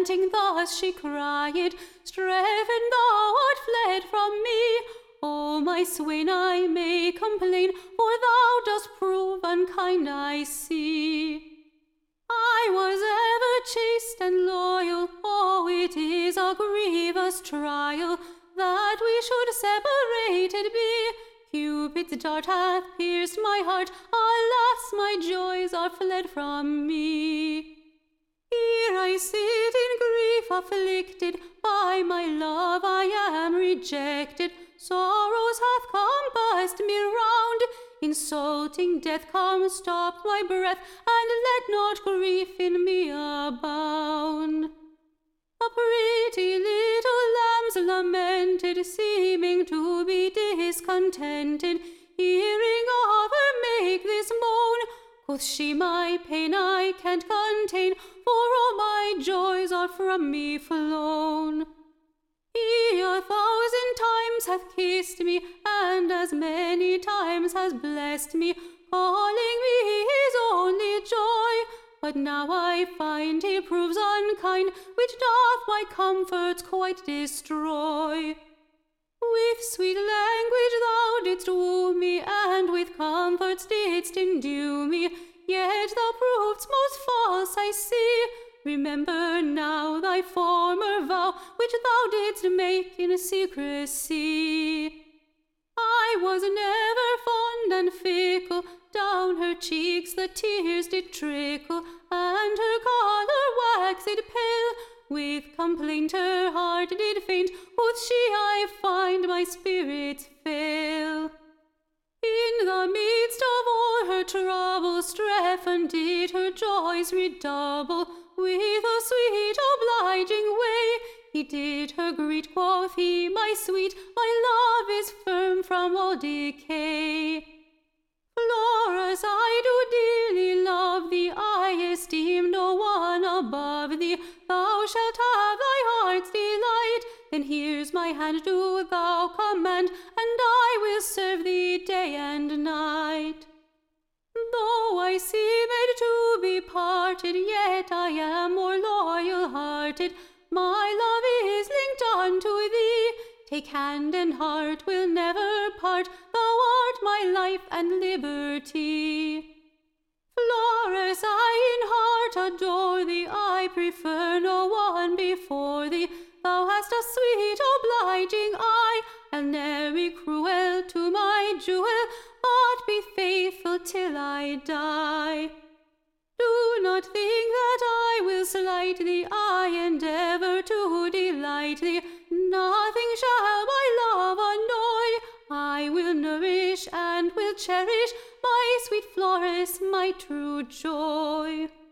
repenting thus she cried, Strephon, thou art fled from me. O my swain, I may complain, for thou dost prove unkind, I see. I was ever chaste and loyal, oh, it is a grievous trial, that we should separated be. Cupid's dart hath pierced my heart, alas, my joys are fled from me. Here I sit in grief afflicted, by my love I am rejected. Sorrows hath compassed me round, insulting death come stop my breath, and let not grief in me abound. A pretty little lambs lamented, seeming to be discontented, hearing of her make this moan. Quoth she, my pain I can't contain, for all my joys are from me flown. He 1,000 times hath kissed me, and as many times has blessed me, calling me his only joy. But now I find he proves unkind, which doth my comforts quite destroy. With sweet language thou didst woo me, and with comforts didst endue me, yet thou provedst most false, I see. Remember now thy former vow, which thou didst make in secrecy. I was never fond and fickle, down her cheeks the tears did trickle, and her colour waxed pale. With complaint her heart did faint, quoth she, I find my spirits fail. In the midst of all her troubles, Strephon did her joys redouble. With a sweet obliging way he did her greet, quoth he, my sweet, my love is firm from all decay. Florus, I do dearly love thee, I esteem no one above thee. Thou shalt have thy heart's delight, then here's my hand, do thou command, and I will serve thee day and night. Though I seemed to be parted, yet I am more loyal-hearted. My love is linked unto thee, take hand and heart will never part, thou art my life and liberty. Florus, I in heart adore thee, I prefer no one before thee. Thou hast a sweet obliging eye, I'll ne'er be cruel to my jewel, but be faithful till I die. Do not think that I will slight thee, I endeavour to delight thee. Nothing shall my love annoy, I will nourish and will cherish my sweet Florus, my true joy.